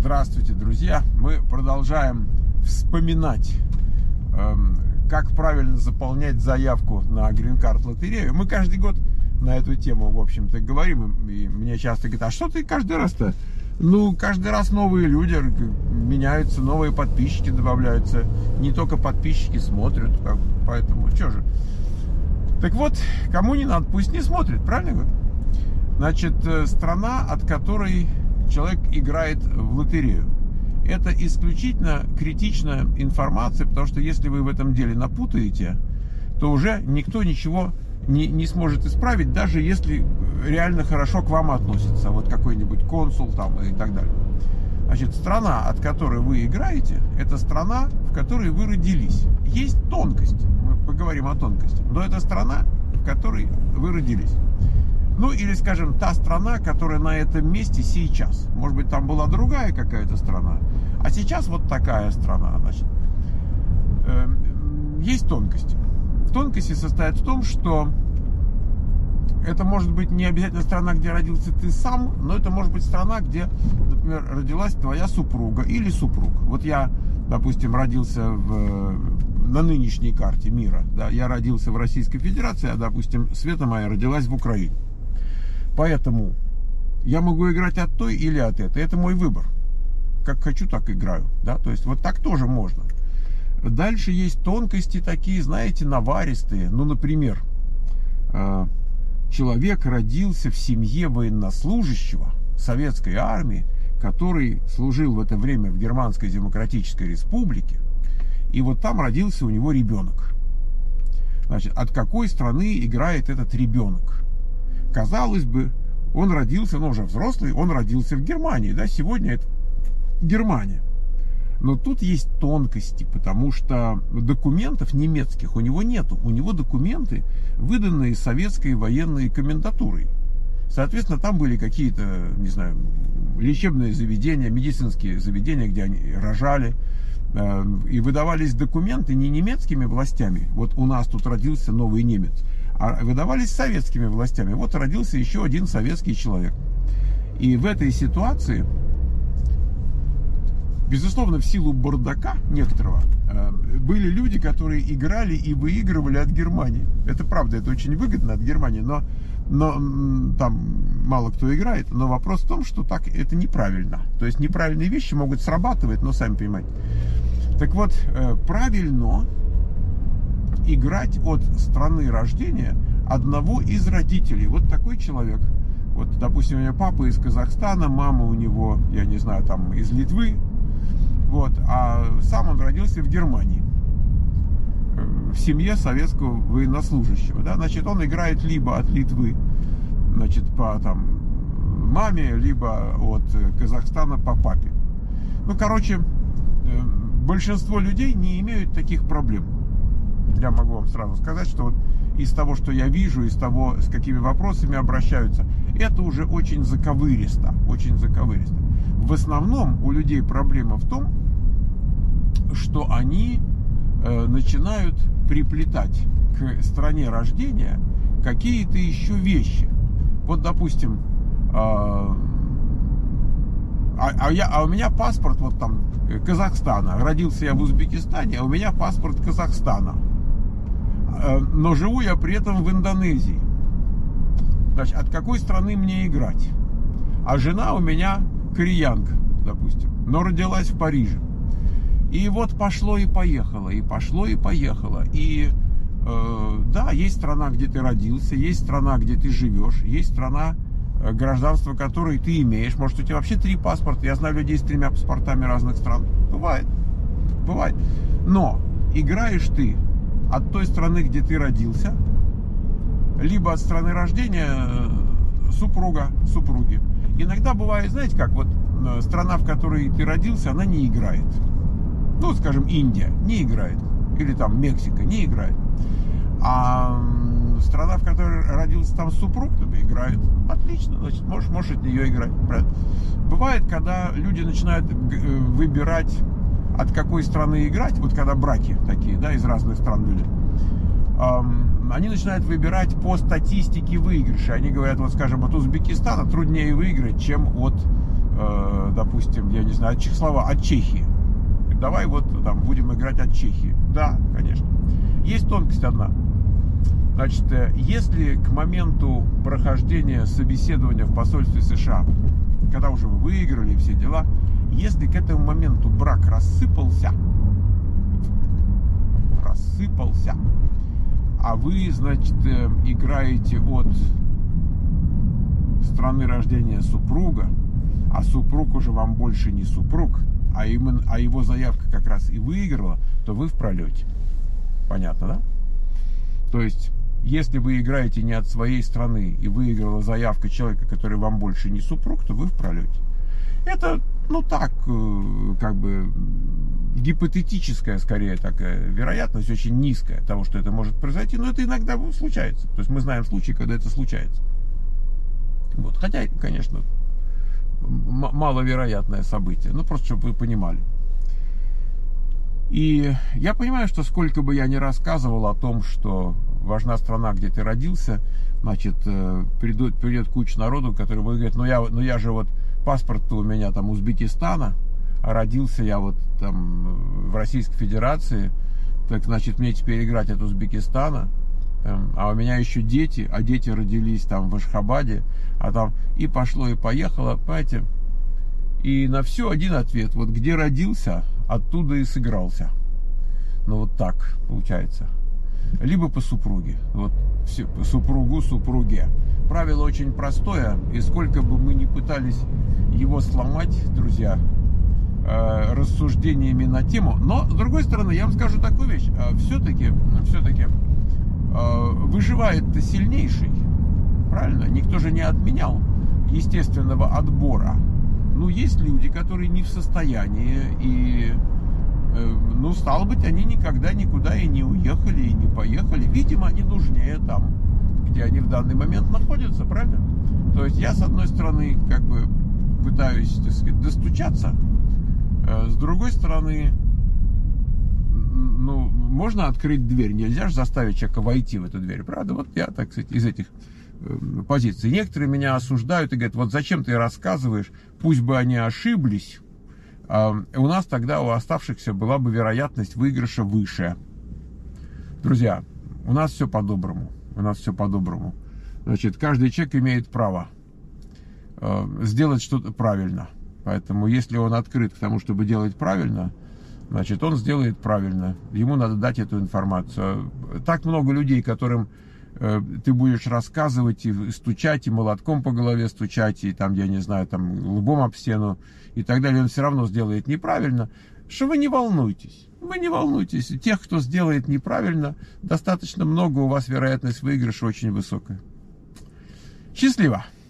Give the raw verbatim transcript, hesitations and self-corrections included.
Здравствуйте, друзья! Мы продолжаем вспоминать, эм, как правильно заполнять заявку на Green Card лотерею. Мы каждый год на эту тему, в общем-то, говорим. И мне часто говорят, а что ты каждый раз-то? Ну, каждый раз новые люди меняются, новые подписчики добавляются. Не только подписчики смотрят, как, поэтому что же. Так вот, кому не надо, пусть не смотрит, правильно? Значит, страна, от которой человек играет в лотерею. Это исключительно критичная информация, потому что если вы в этом деле напутаете, то уже никто ничего не, не сможет исправить, даже если реально хорошо к вам относится. Вот какой-нибудь консул там и так далее. Значит, страна, от которой вы играете, это страна, в которой вы родились. Есть тонкость, мы поговорим о тонкости, но это страна, в которой вы родились. Ну, или, скажем, та страна, которая на этом месте сейчас. Может быть, там была другая какая-то страна. А сейчас вот такая страна, значит. Есть тонкости. Тонкости состоят в том, что это может быть не обязательно страна, где родился ты сам, но это может быть страна, где, например, родилась твоя супруга или супруг. Вот я, допустим, родился в, на нынешней карте мира. Да, я родился в Российской Федерации, а, допустим, Света моя родилась в Украине. Поэтому я могу играть от той или от этой. Это мой выбор. Как хочу, так играю. Да? То есть вот так тоже можно. Дальше есть тонкости такие, знаете, наваристые. Ну, например, человек родился в семье военнослужащего советской армии, который служил в это время в Германской Демократической Республике. И вот там родился у него ребенок. Значит, от какой страны играет этот ребенок? Казалось бы, он родился, но уже взрослый, он родился в Германии, да, сегодня это Германия. Но тут есть тонкости, потому что документов немецких у него нету. У него документы, выданные советской военной комендатурой. Соответственно, там были какие-то, не знаю, лечебные заведения, медицинские заведения, где они рожали. И выдавались документы не немецкими властями. Вот у нас тут родился новый немец. А выдавались советскими властями. Вот родился еще один советский человек. И в этой ситуации, безусловно, в силу бардака некоторого, были люди, которые играли и выигрывали от Германии. Это правда, это очень выгодно от Германии, но, но там мало кто играет. Но вопрос в том, что так это неправильно. То есть неправильные вещи могут срабатывать, но сами понимаете. Так вот, правильно играть от страны рождения одного из родителей. Вот такой человек. Вот, допустим, у меня папа из Казахстана, мама у него, я не знаю, там из Литвы. Вот, а сам он родился в Германии. В семье советского военнослужащего. Да? Значит, он играет либо от Литвы, значит, по там маме, либо от Казахстана по папе. Ну, короче, большинство людей не имеют таких проблем. Я могу вам сразу сказать, что вот из того, что я вижу, из того, с какими вопросами обращаются, это уже очень заковыристо, очень заковыристо. В основном у людей проблема в том, что они э, начинают приплетать к стране рождения какие-то еще вещи. Вот, допустим, э, а, а, я, а у меня паспорт вот там Казахстана. Родился я в Узбекистане, а у меня паспорт Казахстана. Но живу я при этом в Индонезии. Значит, от какой страны мне играть? А жена у меня кореянка, допустим, но родилась в Париже. И вот пошло и поехало, и пошло и поехало. И э, да, есть страна, где ты родился, есть страна, где ты живешь, есть страна, гражданство которой ты имеешь. Может, у тебя вообще три паспорта. Я знаю людей с тремя паспортами разных стран. Бывает. Бывает. Но играешь ты от той страны, где ты родился, либо от страны рождения супруга, супруги. Иногда бывает, знаете как, вот страна, в которой ты родился, она не играет. Ну, скажем, Индия не играет. Или там Мексика не играет. А страна, в которой родился там супруг, играет. Отлично, значит, можешь, можешь от нее играть. Правильно? Бывает, когда люди начинают выбирать, от какой страны играть, вот когда браки такие, да, из разных стран люди, эм, они начинают выбирать по статистике выигрыша. Они говорят, вот, скажем, от Узбекистана труднее выиграть, чем от э, допустим, я не знаю, от Чехослова, от Чехии. Давай вот там будем играть от Чехии. Да, конечно. Есть тонкость одна. Значит, если к моменту прохождения собеседования в посольстве США, когда уже вы выиграли все дела, если к этому моменту брак рассыпался, рассыпался, а вы, значит, играете от страны рождения супруга, а супруг уже вам больше не супруг, а, именно, а его заявка как раз и выиграла, то вы в пролете. Понятно, да? То есть, если вы играете не от своей страны и выиграла заявка человека, который вам больше не супруг, то вы в пролете. Это, ну так, как бы гипотетическая, скорее, такая вероятность, очень низкая того, что это может произойти, но это иногда случается. То есть мы знаем случаи, когда это случается. Вот. Хотя, конечно, маловероятное событие. Ну, просто чтобы вы понимали. И я понимаю, что сколько бы я ни рассказывал о том, что важна страна, где ты родился, значит, придет, придет куча народу, который будет говорить, ну я, ну я же вот, паспорт у меня там Узбекистана, а родился я вот там в Российской Федерации, так значит, мне теперь играть от Узбекистана, а у меня еще дети, а дети родились там в Ашхабаде, а там и пошло, и поехало, понимаете, и на все один ответ, вот где родился, оттуда и сыгрался. Ну вот так получается. Либо по супруге, вот все, по супругу, супруге. Правило очень простое, и сколько бы мы ни пытались его сломать, друзья, э, рассуждениями на тему, но, с другой стороны, я вам скажу такую вещь, э, все-таки, все-таки э, выживает-то сильнейший, правильно? Никто же не отменял естественного отбора. Ну, есть люди, которые не в состоянии, и, э, ну, стало быть, они никогда никуда и не уехали, и не поехали. Видимо, они нужнее там, где они в данный момент находятся, правильно? То есть я, с одной стороны, как бы пытаюсь, так сказать, достучаться, э, с другой стороны, ну, можно открыть дверь, нельзя же заставить человека войти в эту дверь, правда? Вот я, так сказать, из этих позиции. Некоторые меня осуждают и говорят, вот зачем ты рассказываешь, пусть бы они ошиблись, а у нас тогда, у оставшихся, была бы вероятность выигрыша выше. Друзья, у нас все по-доброму. У нас все по-доброму. Значит, каждый человек имеет право э, сделать что-то правильно. Поэтому, если он открыт к тому, чтобы делать правильно, значит, он сделает правильно. Ему надо дать эту информацию. Так много людей, которым ты будешь рассказывать и стучать, и молотком по голове стучать, и там, я не знаю, там, лбом об стену, и так далее, он все равно сделает неправильно, что вы не волнуйтесь. Вы не волнуйтесь. Тех, кто сделает неправильно, достаточно много, у вас вероятность выигрыша очень высокая. Счастливо!